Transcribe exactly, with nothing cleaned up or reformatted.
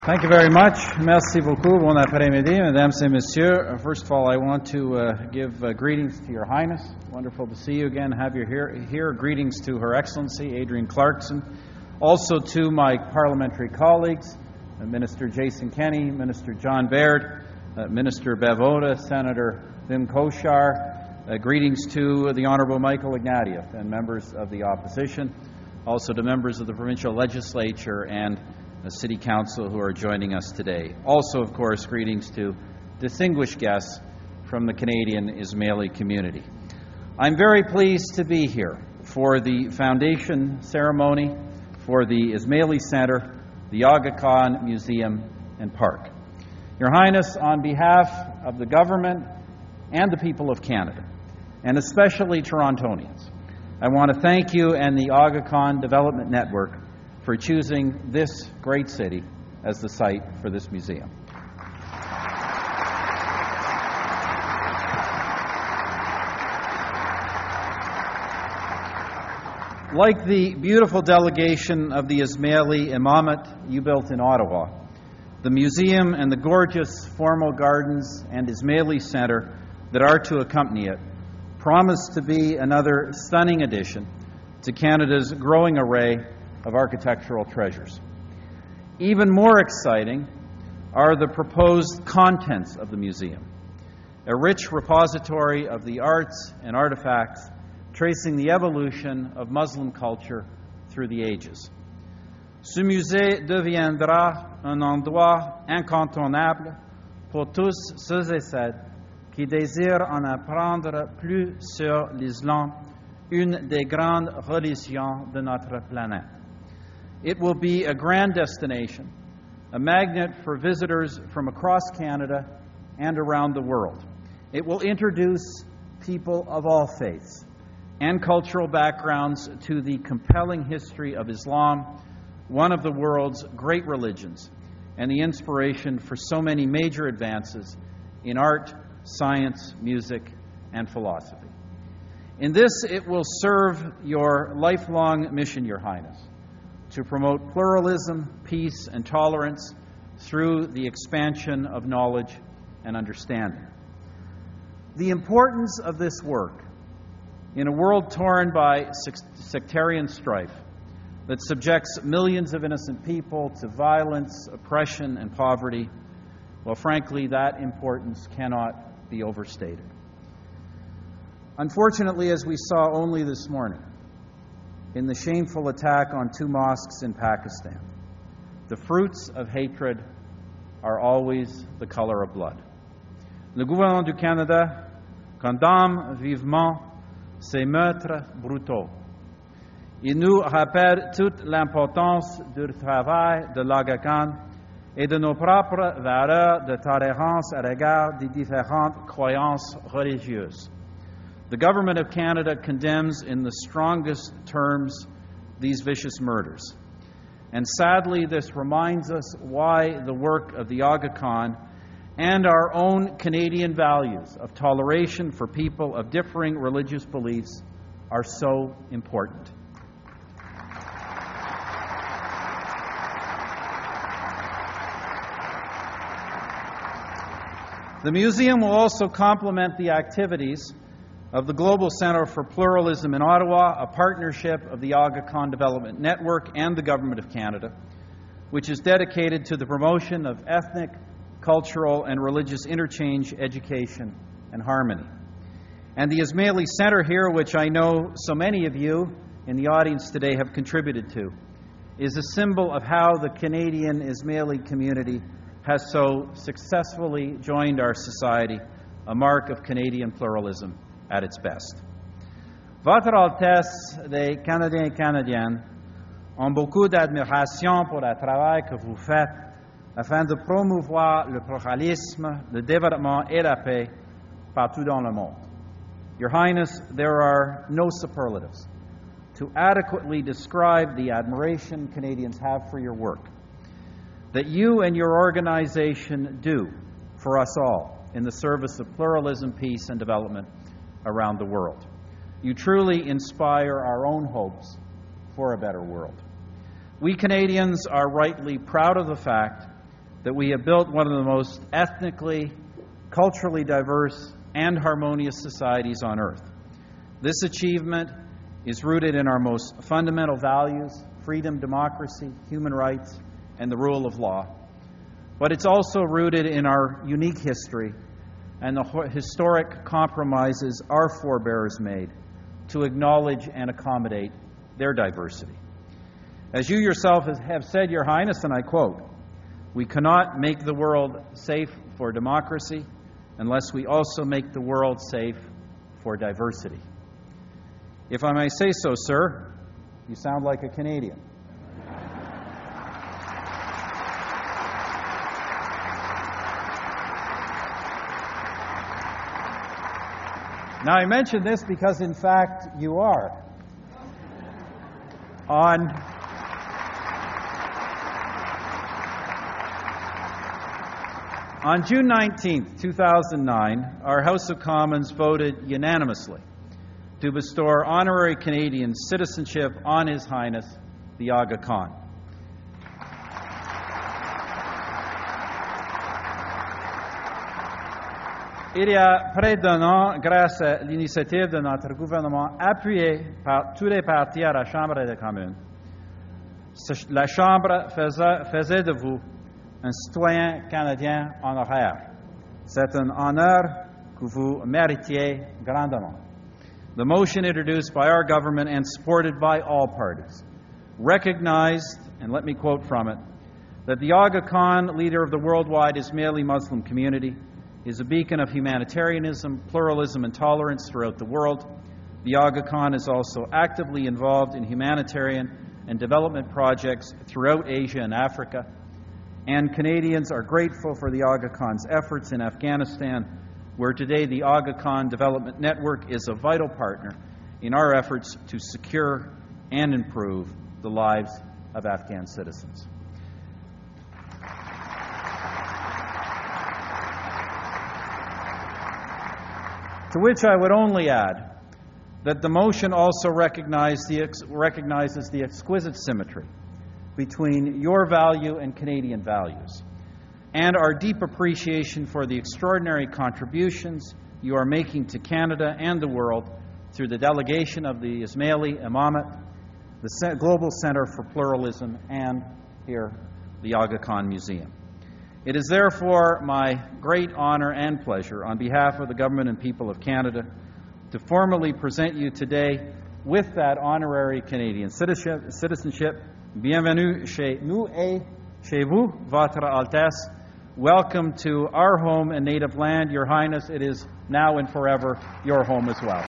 Thank you very much. Merci beaucoup. Bon après-midi, mesdames et messieurs. First of all, I want to uh, give uh, greetings to Your Highness. Wonderful to see you again, have you here. here. Greetings to Her Excellency, Adrienne Clarkson. Also to my parliamentary colleagues, uh, Minister Jason Kenney, Minister John Baird, uh, Minister Bev Oda, Senator Wim Koshar. Uh, greetings to the Honourable Michael Ignatieff and members of the opposition. Also to members of the provincial legislature and the City Council who are joining us today. Also, of course, greetings to distinguished guests from the Canadian Ismaili community. I'm very pleased to be here for the foundation ceremony for the Ismaili Centre, the Aga Khan Museum and Park. Your Highness, on behalf of the government and the people of Canada, and especially Torontonians, I want to thank you and the Aga Khan Development Network for choosing this great city as the site for this museum. Like the beautiful delegation of the Ismaili Imamate you built in Ottawa, the museum and the gorgeous formal gardens and Ismaili Centre that are to accompany it promise to be another stunning addition to Canada's growing array of architectural treasures. Even more exciting are the proposed contents of the museum, a rich repository of the arts and artifacts tracing the evolution of Muslim culture through the ages. Ce musée deviendra un endroit incontournable pour tous ceux et celles qui désirent en apprendre plus sur l'islam, une des grandes religions de notre planète. It will be a grand destination, a magnet for visitors from across Canada and around the world. It will introduce people of all faiths and cultural backgrounds to the compelling history of Islam, one of the world's great religions, and the inspiration for so many major advances in art, science, music, and philosophy. In this, it will serve your lifelong mission, Your Highness, to promote pluralism, peace, and tolerance through the expansion of knowledge and understanding. The importance of this work in a world torn by sectarian strife that subjects millions of innocent people to violence, oppression, and poverty, well, frankly, that importance cannot be overstated. Unfortunately, as we saw only this morning, in the shameful attack on two mosques in Pakistan, the fruits of hatred are always the color of blood. Le gouvernement du Canada condamne vivement ces meurtres brutaux. Il nous rappelle toute l'importance du travail de l'Aga Khan et de nos propres valeurs de tolérance à l'égard des différentes croyances religieuses. The Government of Canada condemns in the strongest terms these vicious murders. And sadly, this reminds us why the work of the Aga Khan and our own Canadian values of toleration for people of differing religious beliefs are so important. The museum will also complement the activities of the Global Centre for Pluralism in Ottawa, a partnership of the Aga Khan Development Network and the Government of Canada, which is dedicated to the promotion of ethnic, cultural, and religious interchange, education, and harmony. And the Ismaili Centre here, which I know so many of you in the audience today have contributed to, is a symbol of how the Canadian Ismaili community has so successfully joined our society, a mark of Canadian pluralism at its best. Votre Altesse, les Canadiens et Canadiennes ont beaucoup d'admiration pour le travail que vous faites afin de promouvoir le pluralisme, le développement et la paix partout dans le monde. Your Highness, there are no superlatives to adequately describe the admiration Canadians have for your work that you and your organization do for us all in the service of pluralism, peace, and development around the world. You truly inspire our own hopes for a better world. We Canadians are rightly proud of the fact that we have built one of the most ethnically, culturally diverse, and harmonious societies on earth. This achievement is rooted in our most fundamental values: freedom, democracy, human rights, and the rule of law. But it's also rooted in our unique history and the historic compromises our forebears made to acknowledge and accommodate their diversity. As you yourself have said, Your Highness, and I quote, "We cannot make the world safe for democracy unless we also make the world safe for diversity." If I may say so, sir, you sound like a Canadian. Now, I mention this because, in fact, you are. On, on June nineteenth, two thousand nine, our House of Commons voted unanimously to bestow honorary Canadian citizenship on His Highness, the Aga Khan. Il y a près d'un an, grâce à l'initiative de notre gouvernement appuyée par tous les partis à la Chambre des communes, la Chambre faisait, faisait de vous un citoyen canadien honoraire. C'est un honneur que vous méritiez grandement. The motion introduced by our government and supported by all parties recognized, and let me quote from it, that the Aga Khan, leader of the worldwide Ismaili Muslim community, is a beacon of humanitarianism, pluralism, and tolerance throughout the world. The Aga Khan is also actively involved in humanitarian and development projects throughout Asia and Africa. And Canadians are grateful for the Aga Khan's efforts in Afghanistan, where today the Aga Khan Development Network is a vital partner in our efforts to secure and improve the lives of Afghan citizens. To which I would only add that the motion also recognize the ex- recognizes the exquisite symmetry between your value and Canadian values, and our deep appreciation for the extraordinary contributions you are making to Canada and the world through the delegation of the Ismaili Imamate, the Global Center for Pluralism, and here, the Aga Khan Museum. It is therefore my great honor and pleasure, on behalf of the government and people of Canada, to formally present you today with that honorary Canadian citizenship. Bienvenue chez nous et chez vous, Votre Altesse. Welcome to our home and native land, Your Highness. It is now and forever your home as well.